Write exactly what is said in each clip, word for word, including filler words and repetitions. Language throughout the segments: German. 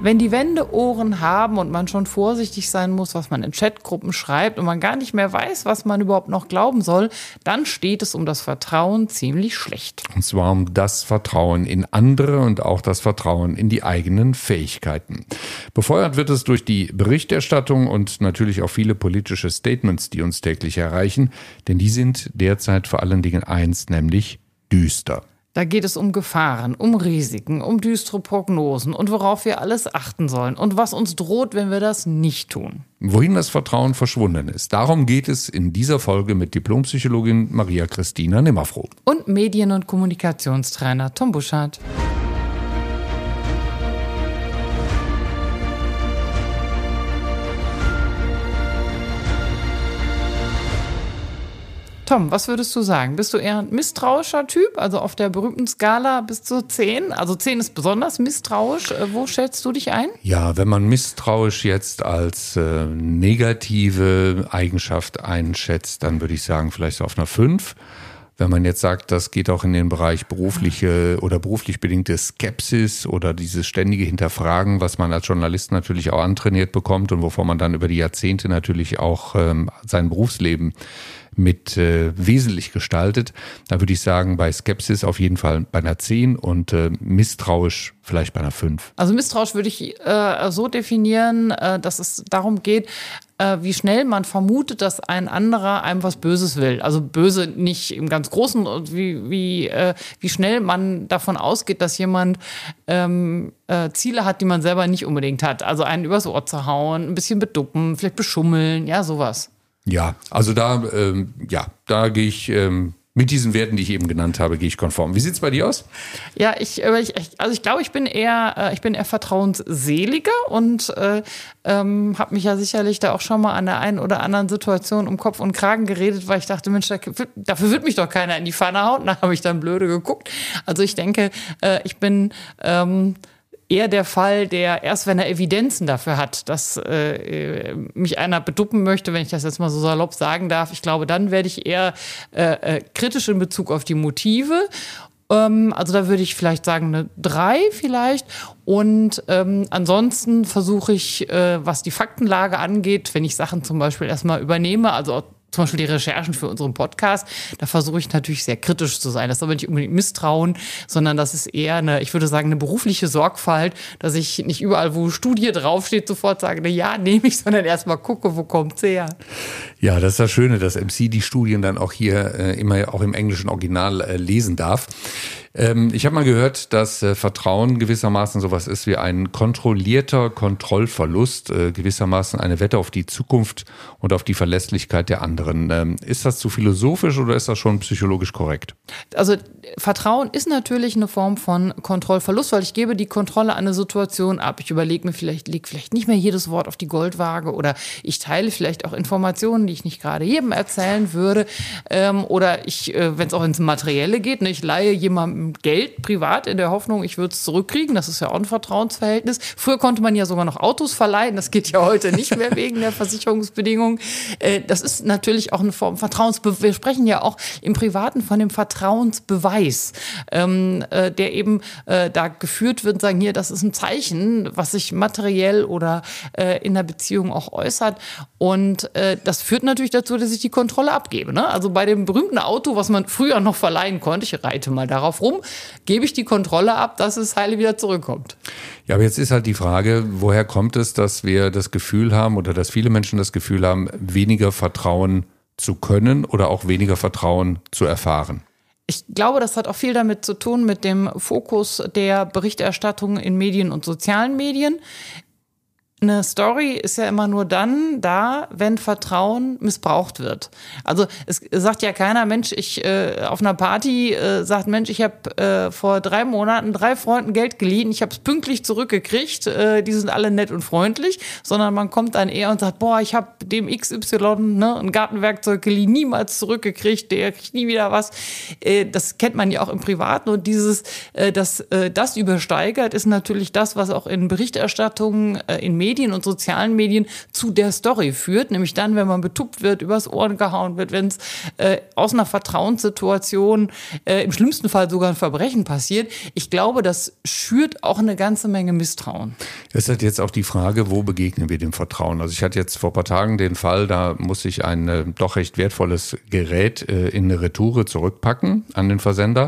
Wenn die Wände Ohren haben und man schon vorsichtig sein muss, was man in Chatgruppen schreibt und man gar nicht mehr weiß, was man überhaupt noch glauben soll, dann steht es um das Vertrauen ziemlich schlecht. Und zwar um das Vertrauen in andere und auch das Vertrauen in die eigenen Fähigkeiten. Befeuert wird es durch die Berichterstattung und natürlich auch viele politische Statements, die uns täglich erreichen, denn die sind derzeit vor allen Dingen eins, nämlich düster. Da geht es um Gefahren, um Risiken, um düstere Prognosen und worauf wir alles achten sollen und was uns droht, wenn wir das nicht tun. Wohin das Vertrauen verschwunden ist, darum geht es in dieser Folge mit Diplompsychologin Maria Christina Nimmerfroh. Und Medien- und Kommunikationstrainer Tom Buschardt. Tom, was würdest du sagen? Bist du eher ein misstrauischer Typ? Also auf der berühmten Skala bis zu zehn? Also zehn ist besonders misstrauisch. Wo schätzt du dich ein? Ja, wenn man misstrauisch jetzt als äh, negative Eigenschaft einschätzt, dann würde ich sagen, vielleicht so auf einer fünf. Wenn man jetzt sagt, das geht auch in den Bereich berufliche oder beruflich bedingte Skepsis oder dieses ständige Hinterfragen, was man als Journalist natürlich auch antrainiert bekommt und wovor man dann über die Jahrzehnte natürlich auch ähm, sein Berufsleben mit äh, wesentlich gestaltet. Da würde ich sagen, bei Skepsis auf jeden Fall bei einer zehn und äh, misstrauisch vielleicht bei einer fünf. Also misstrauisch würde ich äh, so definieren, äh, dass es darum geht, äh, wie schnell man vermutet, dass ein anderer einem was Böses will. Also böse nicht im ganz Großen, wie, wie, äh, wie schnell man davon ausgeht, dass jemand ähm, äh, Ziele hat, die man selber nicht unbedingt hat. Also einen übers Ohr zu hauen, ein bisschen beduppen, vielleicht beschummeln, ja, sowas. Ja, also da, ähm, ja, da gehe ich ähm, mit diesen Werten, die ich eben genannt habe, gehe ich konform. Wie sieht's bei dir aus? Ja, ich, ich also ich glaube, ich bin eher, ich bin eher vertrauensseliger und äh, ähm, habe mich ja sicherlich da auch schon mal an der einen oder anderen Situation um Kopf und Kragen geredet, weil ich dachte, Mensch, dafür wird mich doch keiner in die Pfanne hauen. Da habe ich dann blöde geguckt. Also ich denke, äh, ich bin ähm, eher der Fall, der erst, wenn er Evidenzen dafür hat, dass äh, mich einer beduppen möchte, wenn ich das jetzt mal so salopp sagen darf, ich glaube, dann werde ich eher äh, äh, kritisch in Bezug auf die Motive. Ähm, also da würde ich vielleicht sagen eine drei vielleicht. Und ähm, ansonsten versuche ich, äh, was die Faktenlage angeht, wenn ich Sachen zum Beispiel erstmal übernehme, also zum Beispiel die Recherchen für unseren Podcast, da versuche ich natürlich sehr kritisch zu sein. Das ist aber nicht unbedingt Misstrauen, sondern das ist eher eine, ich würde sagen, eine berufliche Sorgfalt, dass ich nicht überall, wo Studie draufsteht, sofort sage, na ja, nehme ich, sondern erstmal gucke, wo kommt's her. Ja, das ist das Schöne, dass M C die Studien dann auch hier äh, immer auch im englischen Original äh, lesen darf. Ähm, ich habe mal gehört, dass äh, Vertrauen gewissermaßen sowas ist wie ein kontrollierter Kontrollverlust, äh, gewissermaßen eine Wette auf die Zukunft und auf die Verlässlichkeit der anderen. Ähm, ist das zu philosophisch oder ist das schon psychologisch korrekt? Also Vertrauen ist natürlich eine Form von Kontrollverlust, weil ich gebe die Kontrolle an eine Situation ab. Ich überlege mir vielleicht, lege vielleicht nicht mehr jedes Wort auf die Goldwaage oder ich teile vielleicht auch Informationen, die ich nicht gerade jedem erzählen würde. Ähm, oder ich, äh, wenn es auch ins Materielle geht, ne, ich leihe jemandem Geld privat in der Hoffnung, ich würde es zurückkriegen. Das ist ja auch ein Vertrauensverhältnis. Früher konnte man ja sogar noch Autos verleihen. Das geht ja heute nicht mehr wegen der Versicherungsbedingungen. Äh, das ist natürlich auch eine Form Vertrauensbeweis. Wir sprechen ja auch im Privaten von dem Vertrauensbeweis, ähm, äh, der eben äh, da geführt wird und sagen, hier, das ist ein Zeichen, was sich materiell oder äh, in der Beziehung auch äußert. Und äh, das führt natürlich dazu, dass ich die Kontrolle abgebe. Ne? Also bei dem berühmten Auto, was man früher noch verleihen konnte, ich reite mal darauf rum, gebe ich die Kontrolle ab, dass es heile wieder zurückkommt. Ja, aber jetzt ist halt die Frage, woher kommt es, dass wir das Gefühl haben oder dass viele Menschen das Gefühl haben, weniger vertrauen zu können oder auch weniger Vertrauen zu erfahren? Ich glaube, das hat auch viel damit zu tun mit dem Fokus der Berichterstattung in Medien und sozialen Medien. Eine Story ist ja immer nur dann da, wenn Vertrauen missbraucht wird. Also es sagt ja keiner, Mensch, ich äh, auf einer Party äh, sagt, Mensch, ich habe äh, vor drei Monaten drei Freunden Geld geliehen, ich habe es pünktlich zurückgekriegt, äh, die sind alle nett und freundlich, sondern man kommt dann eher und sagt, boah, ich habe dem X Y ne, ein Gartenwerkzeug geliehen, niemals zurückgekriegt, der kriegt nie wieder was. Äh, das kennt man ja auch im Privaten und dieses, äh, das, äh, das übersteigert ist natürlich das, was auch in Berichterstattungen, äh, in Medien Medien und sozialen Medien zu der Story führt, nämlich dann, wenn man betuppt wird, übers Ohr gehauen wird, wenn es äh, aus einer Vertrauenssituation äh, im schlimmsten Fall sogar ein Verbrechen passiert. Ich glaube, das schürt auch eine ganze Menge Misstrauen. Es ist halt jetzt auch die Frage, wo begegnen wir dem Vertrauen? Also ich hatte jetzt vor ein paar Tagen den Fall, da muss ich ein äh, doch recht wertvolles Gerät äh, in eine Retoure zurückpacken an den Versender.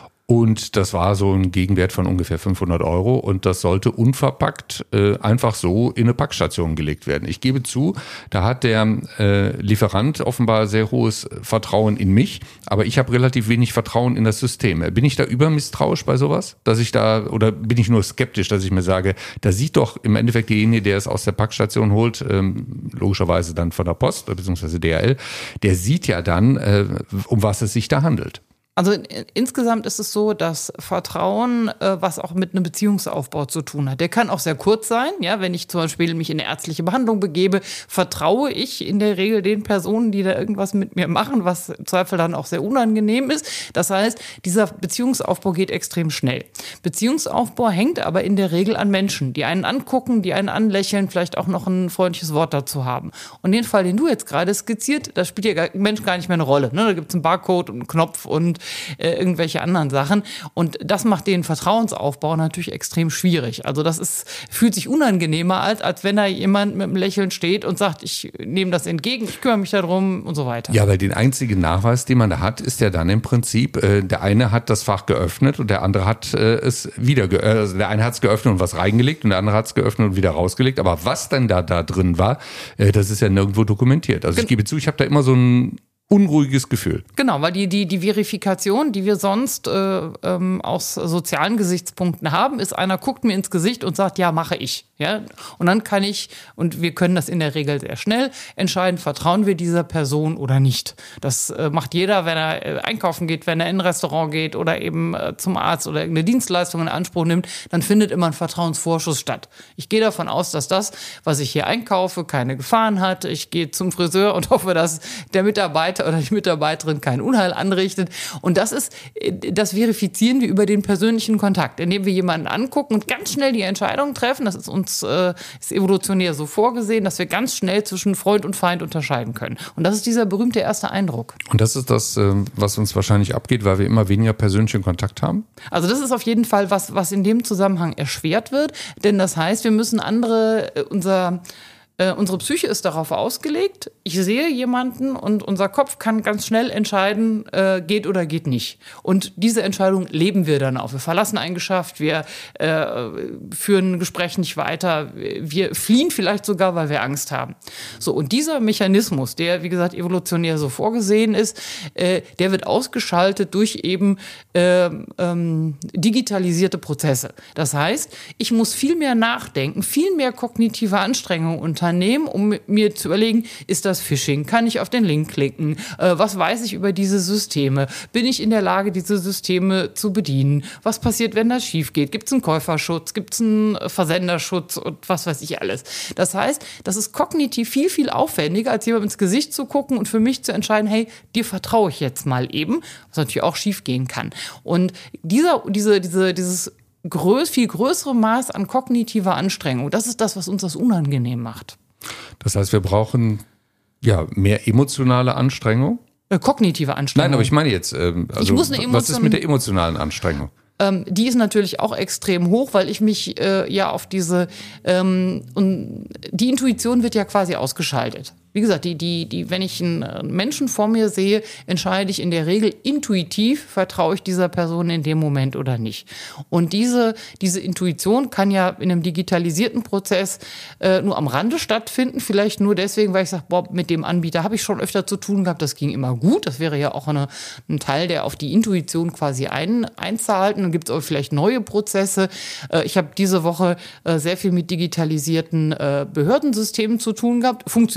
Und das war so ein Gegenwert von ungefähr fünfhundert Euro und das sollte unverpackt äh, einfach so in eine Packstation gelegt werden. Ich gebe zu, da hat der äh, Lieferant offenbar sehr hohes Vertrauen in mich, aber ich habe relativ wenig Vertrauen in das System. Bin ich da übermisstrauisch bei sowas? Dass ich da, oder bin ich nur skeptisch, dass ich mir sage, da sieht doch im Endeffekt derjenige, der es aus der Packstation holt, ähm, logischerweise dann von der Post bzw. D H L, der sieht ja dann, äh, um was es sich da handelt. Also insgesamt ist es so, dass Vertrauen, äh, was auch mit einem Beziehungsaufbau zu tun hat, der kann auch sehr kurz sein. Ja, wenn ich zum Beispiel mich in eine ärztliche Behandlung begebe, vertraue ich in der Regel den Personen, die da irgendwas mit mir machen, was im Zweifel dann auch sehr unangenehm ist. Das heißt, dieser Beziehungsaufbau geht extrem schnell. Beziehungsaufbau hängt aber in der Regel an Menschen, die einen angucken, die einen anlächeln, vielleicht auch noch ein freundliches Wort dazu haben. Und den Fall, den du jetzt gerade skizziert, da spielt ja Mensch gar nicht mehr eine Rolle. Ne? Da gibt es einen Barcode und einen Knopf und Äh, irgendwelche anderen Sachen. Und das macht den Vertrauensaufbau natürlich extrem schwierig. Also das ist, fühlt sich unangenehmer als, als wenn da jemand mit einem Lächeln steht und sagt, ich nehme das entgegen, ich kümmere mich darum und so weiter. Ja, weil den einzigen Nachweis, den man da hat, ist ja dann im Prinzip, äh, der eine hat das Fach geöffnet und der andere hat äh, es wieder, ge- also der eine hat es geöffnet und was reingelegt und der andere hat es geöffnet und wieder rausgelegt. Aber was denn da, da drin war, äh, das ist ja nirgendwo dokumentiert. Also ich gebe zu, ich habe da immer so ein unruhiges Gefühl. Genau, weil die, die, die Verifikation, die wir sonst äh, ähm, aus sozialen Gesichtspunkten haben, ist, einer guckt mir ins Gesicht und sagt, ja, mache ich. Ja? Und dann kann ich, und wir können das in der Regel sehr schnell, entscheiden, vertrauen wir dieser Person oder nicht. Das äh, macht jeder, wenn er äh, einkaufen geht, wenn er in ein Restaurant geht oder eben äh, zum Arzt oder irgendeine Dienstleistung in Anspruch nimmt, dann findet immer ein Vertrauensvorschuss statt. Ich gehe davon aus, dass das, was ich hier einkaufe, keine Gefahren hat. Ich gehe zum Friseur und hoffe, dass der Mitarbeiter oder die Mitarbeiterin kein Unheil anrichtet. Und das ist, das verifizieren wir über den persönlichen Kontakt, indem wir jemanden angucken und ganz schnell die Entscheidung treffen. Das ist uns äh, ist evolutionär so vorgesehen, dass wir ganz schnell zwischen Freund und Feind unterscheiden können. Und das ist dieser berühmte erste Eindruck. Und das ist das, was uns wahrscheinlich abgeht, weil wir immer weniger persönlichen Kontakt haben? Also das ist auf jeden Fall was, was in dem Zusammenhang erschwert wird. Denn das heißt, wir müssen andere, unser Äh, unsere Psyche ist darauf ausgelegt, ich sehe jemanden und unser Kopf kann ganz schnell entscheiden, äh, geht oder geht nicht. Und diese Entscheidung leben wir dann auch. Wir verlassen ein Geschäft, wir äh, führen ein Gespräch nicht weiter, wir fliehen vielleicht sogar, weil wir Angst haben. So, und dieser Mechanismus, der, wie gesagt, evolutionär so vorgesehen ist, äh, der wird ausgeschaltet durch eben äh, ähm, digitalisierte Prozesse. Das heißt, ich muss viel mehr nachdenken, viel mehr kognitive Anstrengungen unternehmen, um mir zu überlegen, ist das Phishing? Kann ich auf den Link klicken? Äh, was weiß ich über diese Systeme? Bin ich in der Lage, diese Systeme zu bedienen? Was passiert, wenn das schief geht? Gibt es einen Käuferschutz? Gibt es einen Versenderschutz und was weiß ich alles? Das heißt, das ist kognitiv viel, viel aufwendiger, als jemandem ins Gesicht zu gucken und für mich zu entscheiden, hey, dir vertraue ich jetzt mal eben, was natürlich auch schief gehen kann. Und dieser, diese, diese, dieses Größ, viel größere Maß an kognitiver Anstrengung, das ist das, was uns das unangenehm macht. Das heißt, wir brauchen ja mehr emotionale Anstrengung? Äh, kognitive Anstrengung. Nein, aber ich meine jetzt, ähm, also, ich muss eine Emotion, was ist mit der emotionalen Anstrengung? Ähm, die ist natürlich auch extrem hoch, weil ich mich äh, ja auf diese, ähm, und die Intuition wird ja quasi ausgeschaltet. Wie gesagt, die, die, die, wenn ich einen Menschen vor mir sehe, entscheide ich in der Regel intuitiv, vertraue ich dieser Person in dem Moment oder nicht. Und diese, diese Intuition kann ja in einem digitalisierten Prozess äh, nur am Rande stattfinden, vielleicht nur deswegen, weil ich sage, boah, mit dem Anbieter habe ich schon öfter zu tun gehabt, das ging immer gut. Das wäre ja auch eine, ein Teil, der auf die Intuition quasi ein, einzahlt. Und dann gibt es auch vielleicht neue Prozesse. Äh, ich habe diese Woche äh, sehr viel mit digitalisierten äh, Behördensystemen zu tun gehabt. Funktioniert übrigens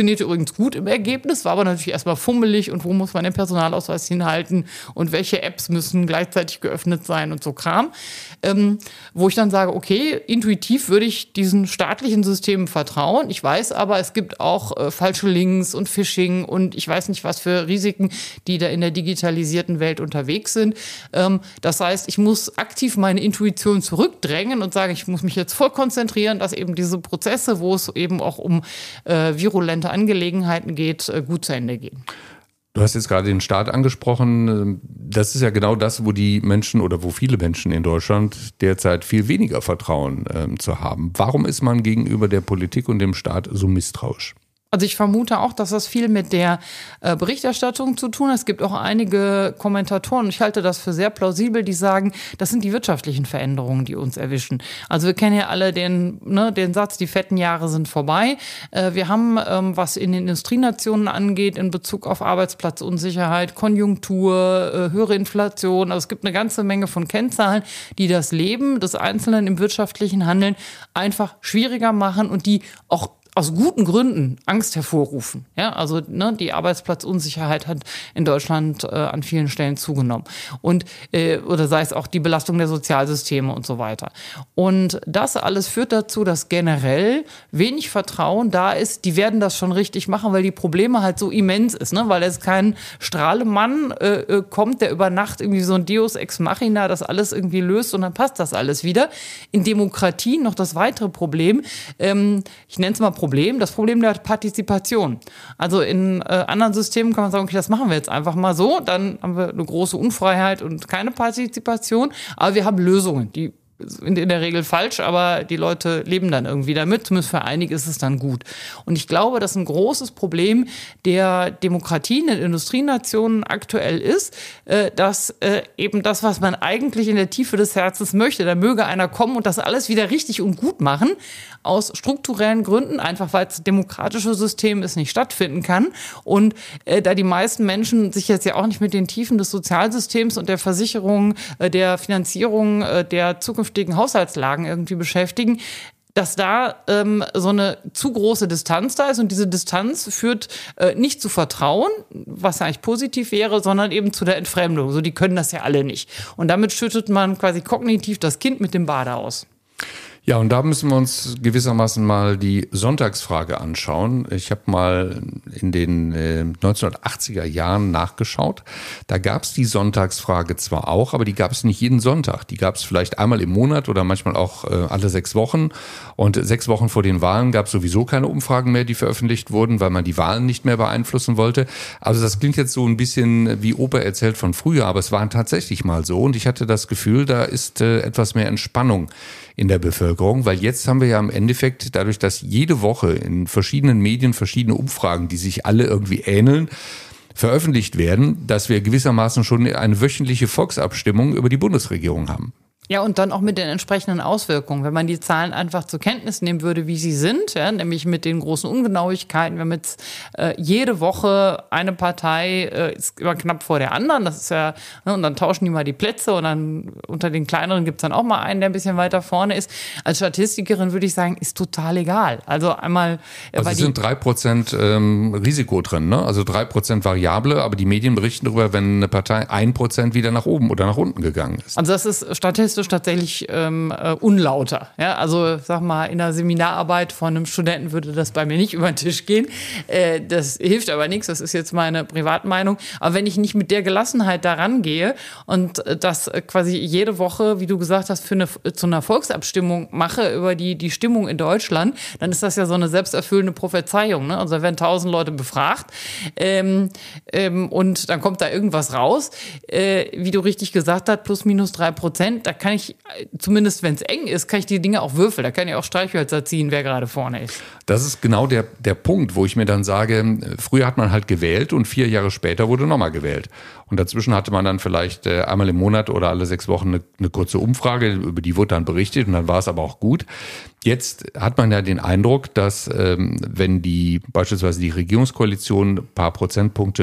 ganz gut im Ergebnis, war aber natürlich erstmal fummelig und wo muss man den Personalausweis hinhalten und welche Apps müssen gleichzeitig geöffnet sein und so Kram. Ähm, wo ich dann sage, okay, intuitiv würde ich diesen staatlichen Systemen vertrauen. Ich weiß aber, es gibt auch äh, falsche Links und Phishing und ich weiß nicht, was für Risiken, die da in der digitalisierten Welt unterwegs sind. Ähm, das heißt, ich muss aktiv meine Intuition zurückdrängen und sagen, ich muss mich jetzt voll konzentrieren, dass eben diese Prozesse, wo es eben auch um äh, virulente Angelegenheiten geht, äh, gut zu Ende gehen. Du hast jetzt gerade den Staat angesprochen. Das ist ja genau das, wo die Menschen oder wo viele Menschen in Deutschland derzeit viel weniger Vertrauen äh, zu haben. Warum ist man gegenüber der Politik und dem Staat so misstrauisch? Also ich vermute auch, dass das viel mit der äh, Berichterstattung zu tun hat. Es gibt auch einige Kommentatoren, ich halte das für sehr plausibel, die sagen, das sind die wirtschaftlichen Veränderungen, die uns erwischen. Also wir kennen ja alle den, ne, den Satz, die fetten Jahre sind vorbei. Äh, wir haben, ähm, was in den Industrienationen angeht, in Bezug auf Arbeitsplatzunsicherheit, Konjunktur, äh, höhere Inflation. Also es gibt eine ganze Menge von Kennzahlen, die das Leben des Einzelnen im wirtschaftlichen Handeln einfach schwieriger machen und die auch aus guten Gründen Angst hervorrufen. Ja, also ne, die Arbeitsplatzunsicherheit hat in Deutschland äh, an vielen Stellen zugenommen. Und äh, oder sei es auch die Belastung der Sozialsysteme und so weiter. Und das alles führt dazu, dass generell wenig Vertrauen da ist. Die werden das schon richtig machen, weil die Probleme halt so immens ist, ne? Weil es kein Strahlemann äh, kommt, der über Nacht irgendwie so ein Deus Ex Machina das alles irgendwie löst und dann passt das alles wieder. In Demokratien noch das weitere Problem, ähm, ich nenne es mal Problem, das Problem der Partizipation. Also in äh, anderen Systemen kann man sagen, okay, das machen wir jetzt einfach mal so, dann haben wir eine große Unfreiheit und keine Partizipation, aber wir haben Lösungen, die sind in der Regel falsch, aber die Leute leben dann irgendwie damit. Zumindest für einige ist es dann gut. Und ich glaube, dass ein großes Problem der Demokratien in Industrienationen aktuell ist, dass eben das, was man eigentlich in der Tiefe des Herzens möchte, da möge einer kommen und das alles wieder richtig und gut machen, aus strukturellen Gründen, einfach weil das demokratische System es nicht stattfinden kann. Und äh, da die meisten Menschen sich jetzt ja auch nicht mit den Tiefen des Sozialsystems und der Versicherung, äh, der Finanzierung äh, der zukünftigen Haushaltslagen irgendwie beschäftigen, dass da ähm, so eine zu große Distanz da ist und diese Distanz führt äh, nicht zu Vertrauen, was ja eigentlich positiv wäre, sondern eben zu der Entfremdung. So, die können das ja alle nicht. Und damit schüttet man quasi kognitiv das Kind mit dem Bade aus. Ja, und da müssen wir uns gewissermaßen mal die Sonntagsfrage anschauen. Ich habe mal in den äh, neunzehnhundertachtziger Jahren nachgeschaut. Da gab es die Sonntagsfrage zwar auch, aber die gab es nicht jeden Sonntag. Die gab es vielleicht einmal im Monat oder manchmal auch äh, alle sechs Wochen. Und sechs Wochen vor den Wahlen gab es sowieso keine Umfragen mehr, die veröffentlicht wurden, weil man die Wahlen nicht mehr beeinflussen wollte. Also das klingt jetzt so ein bisschen wie Opa erzählt von früher, aber es war tatsächlich mal so. Und ich hatte das Gefühl, da ist äh, etwas mehr Entspannung in der Bevölkerung, weil jetzt haben wir ja im Endeffekt dadurch, dass jede Woche in verschiedenen Medien verschiedene Umfragen, die sich alle irgendwie ähneln, veröffentlicht werden, dass wir gewissermaßen schon eine wöchentliche Volksabstimmung über die Bundesregierung haben. Ja, und dann auch mit den entsprechenden Auswirkungen. Wenn man die Zahlen einfach zur Kenntnis nehmen würde, wie sie sind, ja, nämlich mit den großen Ungenauigkeiten, wir haben jetzt äh, jede Woche eine Partei äh, ist immer knapp vor der anderen, das ist ja, ne, und dann tauschen die mal die Plätze und dann unter den kleineren gibt's dann auch mal einen, der ein bisschen weiter vorne ist. Als Statistikerin würde ich sagen, ist total egal. Also einmal... Äh, also es sind drei Prozent ähm, Risiko drin, ne? Also drei Prozent Variable, aber die Medien berichten darüber, wenn eine Partei ein Prozent wieder nach oben oder nach unten gegangen ist. Also das ist statistisch tatsächlich ähm, äh, unlauter. Ja, also sag mal, in der Seminararbeit von einem Studenten würde das bei mir nicht über den Tisch gehen. Äh, das hilft aber nichts, das ist jetzt meine Privatmeinung. Aber wenn ich nicht mit der Gelassenheit daran gehe und äh, das äh, quasi jede Woche, wie du gesagt hast, für eine, zu einer Volksabstimmung mache über die, die Stimmung in Deutschland, dann ist das ja so eine selbsterfüllende Prophezeiung. Ne? Also da werden tausend Leute befragt ähm, ähm, und dann kommt da irgendwas raus. Äh, wie du richtig gesagt hast, plus minus drei Prozent, da kann ich, zumindest wenn es eng ist, kann ich die Dinge auch würfeln. Da kann ich auch Streichhölzer ziehen, wer gerade vorne ist. Das ist genau der, der Punkt, wo ich mir dann sage, früher hat man halt gewählt und vier Jahre später wurde nochmal gewählt. Und dazwischen hatte man dann vielleicht äh, einmal im Monat oder alle sechs Wochen eine, eine kurze Umfrage, über die wurde dann berichtet und dann war es aber auch gut. Jetzt hat man ja den Eindruck, dass ähm, wenn die beispielsweise die Regierungskoalition ein paar Prozentpunkte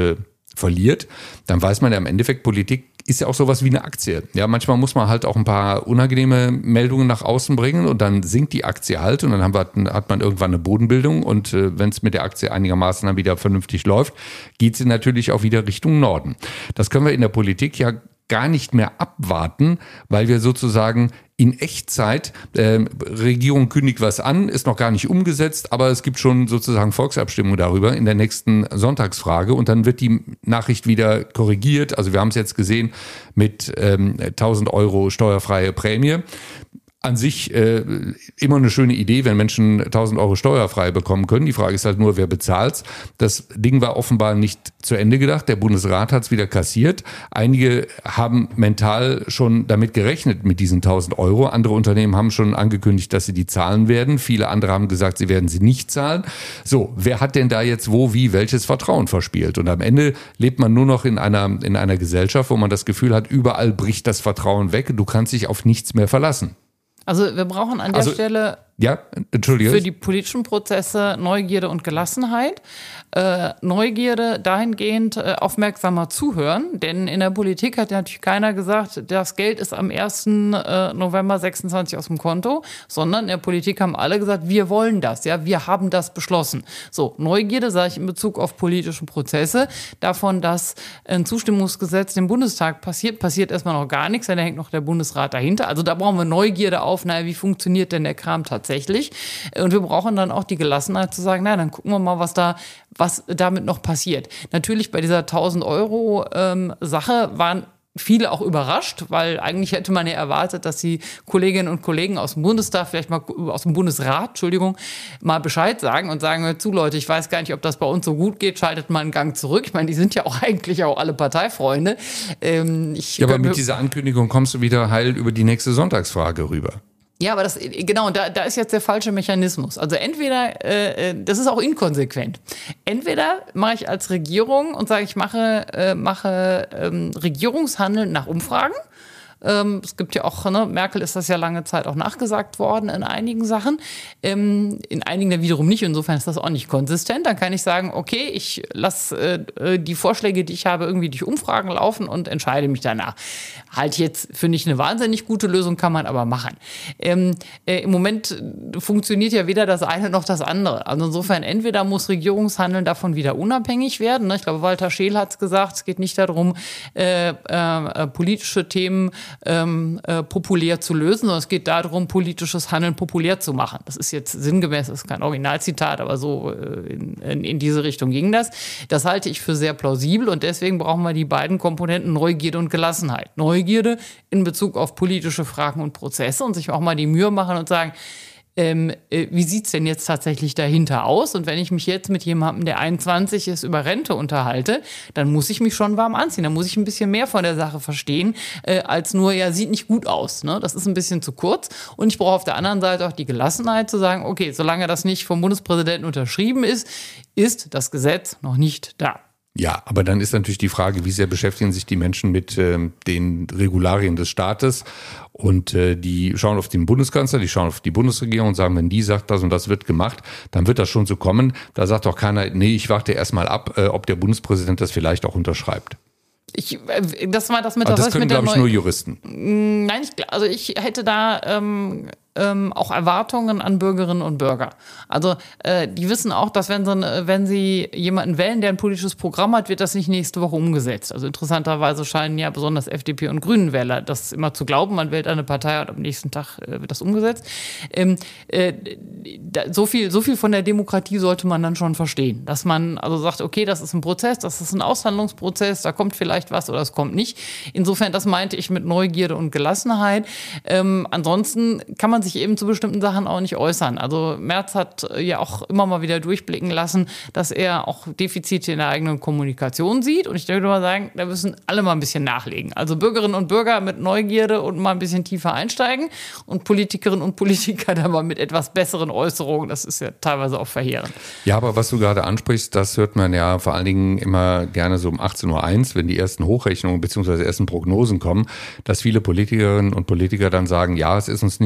verliert, dann weiß man ja im Endeffekt, Politik ist ja auch sowas wie eine Aktie. Ja, manchmal muss man halt auch ein paar unangenehme Meldungen nach außen bringen und dann sinkt die Aktie halt und dann haben wir, hat man irgendwann eine Bodenbildung und äh, wenn es mit der Aktie einigermaßen dann wieder vernünftig läuft, geht sie natürlich auch wieder Richtung Norden. Das können wir in der Politik ja gar nicht mehr abwarten, weil wir sozusagen in Echtzeit, äh, Regierung kündigt was an, ist noch gar nicht umgesetzt, aber es gibt schon sozusagen Volksabstimmung darüber in der nächsten Sonntagsfrage und dann wird die Nachricht wieder korrigiert. Also wir haben es jetzt gesehen mit ähm, tausend Euro steuerfreie Prämie. An sich äh, immer eine schöne Idee, wenn Menschen tausend Euro steuerfrei bekommen können. Die Frage ist halt nur, wer bezahlt's? Das Ding war offenbar nicht zu Ende gedacht. Der Bundesrat hat's wieder kassiert. Einige haben mental schon damit gerechnet mit diesen tausend Euro. Andere Unternehmen haben schon angekündigt, dass sie die zahlen werden. Viele andere haben gesagt, sie werden sie nicht zahlen. So, wer hat denn da jetzt wo, wie, welches Vertrauen verspielt? Und am Ende lebt man nur noch in einer, in einer Gesellschaft, wo man das Gefühl hat, überall bricht das Vertrauen weg. Du kannst dich auf nichts mehr verlassen. Also wir brauchen an der also, Stelle ja, Entschuldige. für die politischen Prozesse Neugierde und Gelassenheit. Äh, Neugierde dahingehend äh, aufmerksamer zuhören, denn in der Politik hat ja natürlich keiner gesagt, das Geld ist am ersten November sechsundzwanzig aus dem Konto, sondern in der Politik haben alle gesagt, wir wollen das, ja, wir haben das beschlossen. So, Neugierde sage ich in Bezug auf politische Prozesse, davon, dass ein Zustimmungsgesetz im Bundestag passiert, passiert erstmal noch gar nichts, denn da hängt noch der Bundesrat dahinter. Also da brauchen wir Neugierde auf, naja, wie funktioniert denn der Kram tatsächlich? Und wir brauchen dann auch die Gelassenheit zu sagen, na, dann gucken wir mal, was da was damit noch passiert. Natürlich bei dieser tausend Euro ähm, Sache waren viele auch überrascht, weil eigentlich hätte man ja erwartet, dass die Kolleginnen und Kollegen aus dem Bundestag, vielleicht mal aus dem Bundesrat, Entschuldigung, mal Bescheid sagen und sagen, hört zu Leute, ich weiß gar nicht, ob das bei uns so gut geht, schaltet mal einen Gang zurück. Ich meine, die sind ja auch eigentlich auch alle Parteifreunde. Ähm, ich ja, aber mit dieser Ankündigung kommst du wieder heil über die nächste Sonntagsfrage rüber. Ja, aber das, genau, da, da ist jetzt der falsche Mechanismus. Also entweder, äh, das ist auch inkonsequent. Entweder mache ich als Regierung und sage, ich mache, äh, mache ähm, Regierungshandeln nach Umfragen. Ähm, es gibt ja auch, ne, Merkel ist das ja lange Zeit auch nachgesagt worden in einigen Sachen, ähm, in einigen dann wiederum nicht, insofern ist das auch nicht konsistent. Dann kann ich sagen, okay, ich lasse äh, die Vorschläge, die ich habe, irgendwie durch Umfragen laufen und entscheide mich danach. Halt jetzt, finde ich, eine wahnsinnig gute Lösung, kann man aber machen. Ähm, äh, im Moment funktioniert ja weder das eine noch das andere. Also insofern, entweder muss Regierungshandeln davon wieder unabhängig werden, ne? Ich glaube, Walter Scheel hat es gesagt, es geht nicht darum, äh, äh, politische Themen Ähm, äh, populär zu lösen, sondern es geht darum, politisches Handeln populär zu machen. Das ist jetzt sinngemäß, das ist kein Originalzitat, aber so äh, in, in, in diese Richtung ging das. Das halte ich für sehr plausibel und deswegen brauchen wir die beiden Komponenten Neugierde und Gelassenheit. Neugierde in Bezug auf politische Fragen und Prozesse und sich auch mal die Mühe machen und sagen, Ähm, äh, wie sieht's denn jetzt tatsächlich dahinter aus? Und wenn ich mich jetzt mit jemandem, der einundzwanzig ist, über Rente unterhalte, dann muss ich mich schon warm anziehen. Dann muss ich ein bisschen mehr von der Sache verstehen, äh, als nur, ja, sieht nicht gut aus. Ne? Das ist ein bisschen zu kurz. Und ich brauche auf der anderen Seite auch die Gelassenheit zu sagen, okay, solange das nicht vom Bundespräsidenten unterschrieben ist, ist das Gesetz noch nicht da. Ja, aber dann ist natürlich die Frage, wie sehr beschäftigen sich die Menschen mit äh, den Regularien des Staates und äh, die schauen auf den Bundeskanzler, die schauen auf die Bundesregierung und sagen, wenn die sagt, das und das wird gemacht, dann wird das schon so kommen. Da sagt doch keiner, nee, ich warte erst mal ab, äh, ob der Bundespräsident das vielleicht auch unterschreibt. Ich, das war das mit aber der Das können, glaube ich, nur Juristen. Nein, ich, also ich hätte da ähm, ähm, auch Erwartungen an Bürgerinnen und Bürger. Also äh, die wissen auch, dass wenn sie, wenn sie jemanden wählen, der ein politisches Programm hat, wird das nicht nächste Woche umgesetzt. Also interessanterweise scheinen ja besonders F D P und Grünen-Wähler das immer zu glauben. Man wählt eine Partei und am nächsten Tag äh, wird das umgesetzt. Ähm, äh, da, so viel, so viel von der Demokratie sollte man dann schon verstehen. Dass man also sagt, okay, das ist ein Prozess, das ist ein Aushandlungsprozess, da kommt vielleicht was oder es kommt nicht. Insofern, das meinte ich mit Neugierde und Gelassenheit. Ähm, ansonsten kann man sich eben zu bestimmten Sachen auch nicht äußern. Also Merz hat ja auch immer mal wieder durchblicken lassen, dass er auch Defizite in der eigenen Kommunikation sieht. Und ich würde mal sagen, da müssen alle mal ein bisschen nachlegen. Also Bürgerinnen und Bürger mit Neugierde und mal ein bisschen tiefer einsteigen und Politikerinnen und Politiker da mal mit etwas besseren Äußerungen. Das ist ja teilweise auch verheerend. Ja, aber was du gerade ansprichst, das hört man ja vor allen Dingen immer gerne so um achtzehn Uhr eins, wenn die ersten Hochrechnungen bzw. ersten Prognosen kommen, dass viele Politikerinnen und Politiker dann sagen, ja, es ist uns nicht gelungen,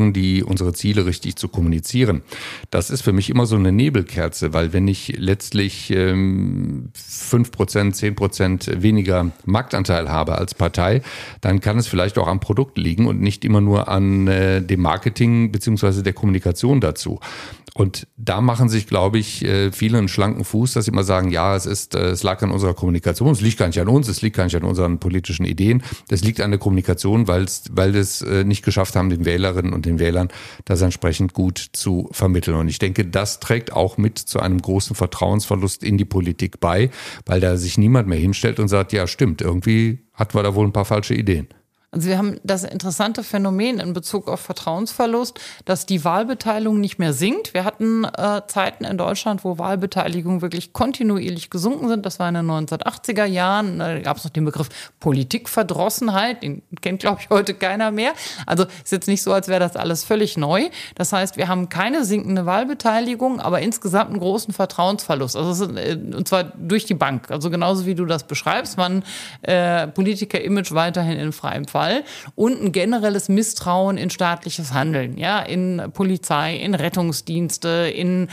versuchen, die unsere Ziele richtig zu kommunizieren. Das ist für mich immer so eine Nebelkerze, weil wenn ich letztlich ähm, fünf Prozent, zehn Prozent weniger Marktanteil habe als Partei, dann kann es vielleicht auch am Produkt liegen und nicht immer nur an äh, dem Marketing beziehungsweise der Kommunikation dazu. Und da machen sich, glaube ich, viele einen schlanken Fuß, dass sie immer sagen, ja, es ist, es lag an unserer Kommunikation, es liegt gar nicht an uns, es liegt gar nicht an unseren politischen Ideen, es liegt an der Kommunikation, weil es, weil wir es nicht geschafft haben, den Wählerinnen und den Wählern das entsprechend gut zu vermitteln. Und ich denke, das trägt auch mit zu einem großen Vertrauensverlust in die Politik bei, weil da sich niemand mehr hinstellt und sagt, ja, stimmt, irgendwie hatten wir da wohl ein paar falsche Ideen. Also wir haben das interessante Phänomen in Bezug auf Vertrauensverlust, dass die Wahlbeteiligung nicht mehr sinkt. Wir hatten äh, Zeiten in Deutschland, wo Wahlbeteiligung wirklich kontinuierlich gesunken sind. Das war in den neunzehnhundertachtziger Jahren. Da gab es noch den Begriff Politikverdrossenheit. Den kennt, glaube ich, heute keiner mehr. Also ist jetzt nicht so, als wäre das alles völlig neu. Das heißt, wir haben keine sinkende Wahlbeteiligung, aber insgesamt einen großen Vertrauensverlust. Also es ist, äh, und zwar durch die Bank. Also genauso wie du das beschreibst, man äh, Politiker-Image weiterhin in freiem Fall. Und ein generelles Misstrauen in staatliches Handeln, ja, in Polizei, in Rettungsdienste, in,